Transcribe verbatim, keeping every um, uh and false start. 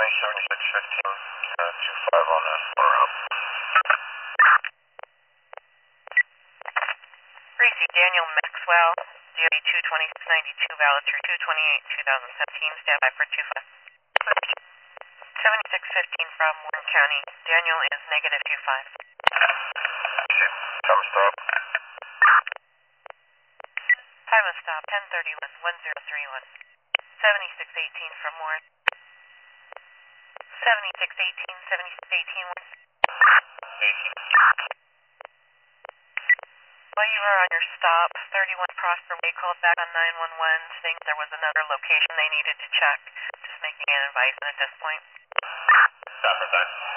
County seventy-six fifteen, uh, two five on that far up. Gracie Daniel Maxwell, D O B two twenty-six ninety-two, valid through two twenty-eight twenty seventeen, standby for two five. seventy-six fifteen from Warren County, Daniel is negative two five. Okay, time to stop. Time of stop, ten thirty-one, one zero three one. seventy-six eighteen from Warren. seventy-six eighteen, seventy-six eighteen, eighteen. While you were on your stop, thirty-one Prosper Way called back on nine one one saying there was another location they needed to check. Just making an advice at this point. Stop for time.